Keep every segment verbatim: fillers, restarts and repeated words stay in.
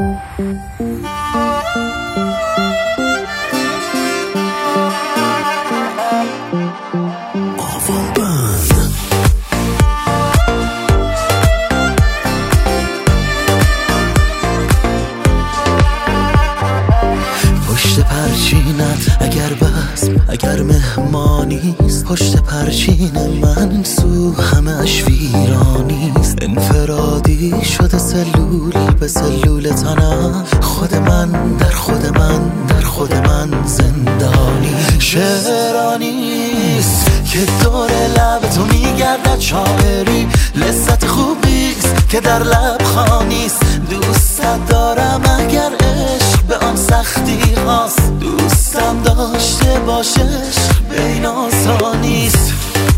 پشت پرچینت اگر بزم اگر مهمانیست، پشت پرچین من سو همه اش ویرانیست. انفرادی شده سلولی به سلول تنم، خود من در خود من در خود من زندانی. شعرانیست که دور لب تو میگردد شاعری، لذت خوبیست که در لب خانیست. دوست دارم اگر عشق به آن سختی هاست، دوستم داشته باشه عشق به این آسانیست.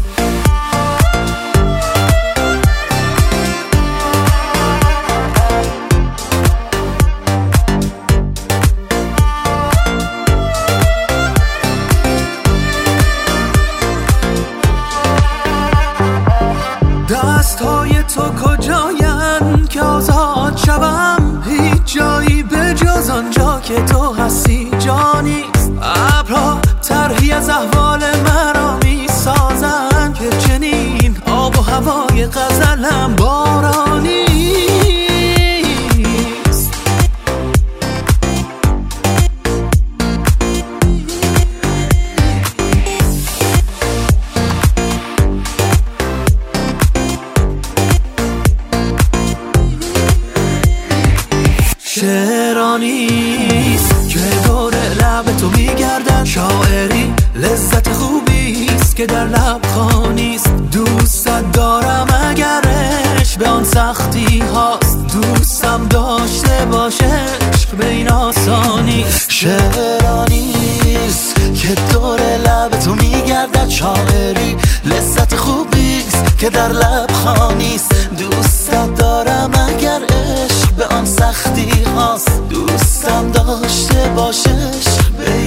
دستهای تو کجاین که آزاد شوم؟ هیچ جایی به جز آنجا که تو هستی جانیست. ابرها طرحی از احوال مرا می سازن که چنین آب و هوای غزلم بارانیست. شعرانیست که دور لب تو میگردد شاعری، لذت خوبیست که در لب خانیست. دوست دارم اگر عشق به آن سختی هاست، دوستم داشته باشه عشق به این آسانیست. شعرانیست که دور لب تو میگردد شاعری، لذت خوبیست که در لب خانیست. دوست دارم اگر عشق به آن سختی هاست، دوستم داشته باشه عشق به